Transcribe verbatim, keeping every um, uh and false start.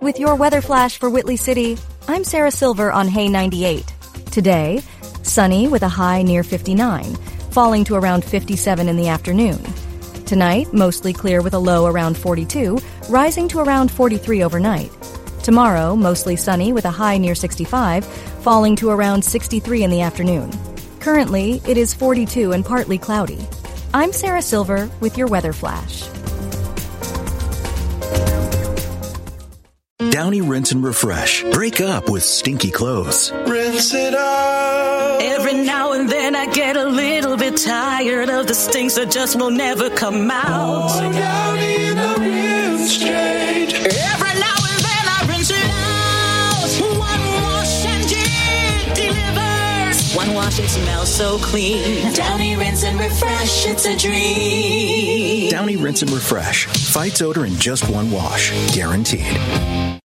With your weather flash for Whitley City, I'm Sarah Silver on Hay ninety-eight. Today, sunny with a high near fifty-nine, falling to around fifty-seven in the afternoon. Tonight, mostly clear with a low around forty-two, rising to around forty-three overnight. Tomorrow, mostly sunny with a high near sixty-five, falling to around sixty-three in the afternoon. Currently, it is forty-two and partly cloudy. I'm Sarah Silver with your weather flash. Downy Rinse and Refresh. Break up with stinky clothes. Rinse it out. Every now and then I get a little bit tired of the stinks that just will never come out. Oh, Downy in a rinse change. Every now and then I rinse it out. One wash and it delivers. One wash, it smells so clean. Downy Rinse and Refresh, it's a dream. Downy Rinse and Refresh. Fights odor in just one wash. Guaranteed.